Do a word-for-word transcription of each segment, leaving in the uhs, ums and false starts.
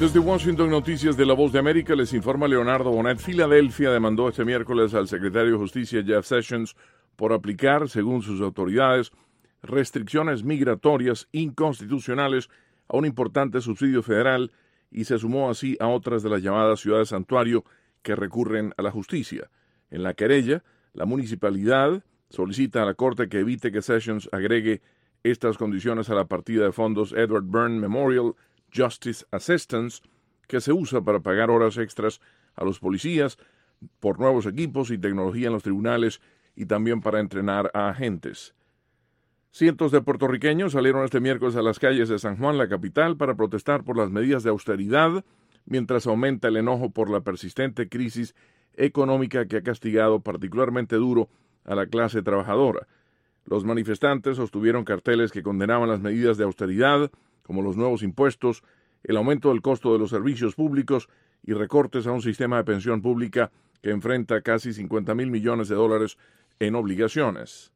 Desde Washington, Noticias de La Voz de América, les informa Leonardo Bonet. Filadelfia demandó este miércoles al secretario de Justicia Jeff Sessions por aplicar, según sus autoridades, restricciones migratorias inconstitucionales a un importante subsidio federal y se sumó así a otras de las llamadas ciudades santuario que recurren a la justicia. En la querella, la municipalidad solicita a la Corte que evite que Sessions agregue estas condiciones a la partida de fondos Edward Byrne Memorial Justice Assistance, que se usa para pagar horas extras a los policías por nuevos equipos y tecnología en los tribunales y también para entrenar a agentes. Cientos de puertorriqueños salieron este miércoles a las calles de San Juan, la capital, para protestar por las medidas de austeridad, mientras aumenta el enojo por la persistente crisis económica que ha castigado particularmente duro a la clase trabajadora. Los manifestantes sostuvieron carteles que condenaban las medidas de austeridad, como los nuevos impuestos, el aumento del costo de los servicios públicos y recortes a un sistema de pensión pública que enfrenta casi cincuenta mil millones de dólares en obligaciones.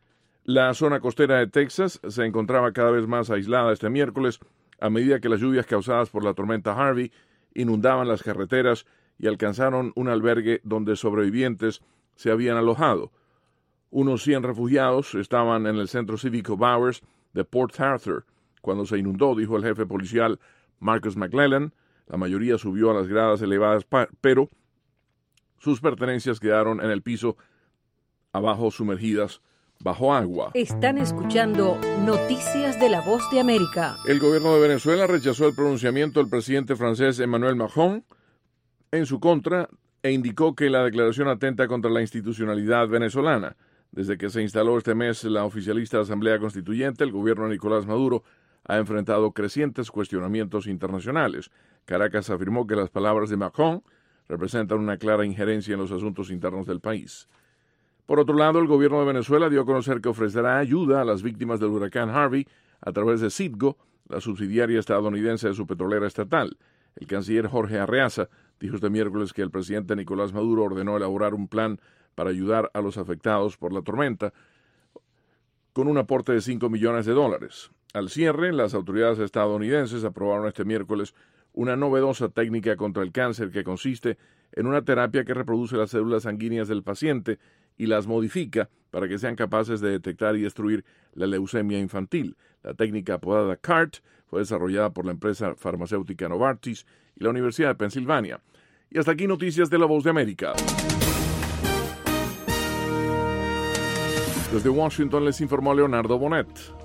La zona costera de Texas se encontraba cada vez más aislada este miércoles a medida que las lluvias causadas por la tormenta Harvey inundaban las carreteras y alcanzaron un albergue donde sobrevivientes se habían alojado. Unos cien refugiados estaban en el centro cívico Bowers de Port Arthur cuando se inundó, dijo el jefe policial Marcus McClellan. La mayoría subió a las gradas elevadas, pero sus pertenencias quedaron en el piso abajo sumergidas bajo agua. Están escuchando Noticias de la Voz de América. El gobierno de Venezuela rechazó el pronunciamiento del presidente francés Emmanuel Macron en su contra e indicó que la declaración atenta contra la institucionalidad venezolana. Desde que se instaló este mes la oficialista Asamblea Constituyente, el gobierno de Nicolás Maduro ha enfrentado crecientes cuestionamientos internacionales. Caracas afirmó que las palabras de Macron representan una clara injerencia en los asuntos internos del país. Por otro lado, el gobierno de Venezuela dio a conocer que ofrecerá ayuda a las víctimas del huracán Harvey a través de Citgo, la subsidiaria estadounidense de su petrolera estatal. El canciller Jorge Arreaza dijo este miércoles que el presidente Nicolás Maduro ordenó elaborar un plan para ayudar a los afectados por la tormenta con un aporte de cinco millones de dólares. Al cierre, las autoridades estadounidenses aprobaron este miércoles una novedosa técnica contra el cáncer que consiste en una terapia que reproduce las células sanguíneas del paciente y las modifica para que sean capaces de detectar y destruir la leucemia infantil. La técnica apodada C A R T fue desarrollada por la empresa farmacéutica Novartis y la Universidad de Pensilvania. Y hasta aquí Noticias de La Voz de América. Desde Washington les informó Leonardo Bonet.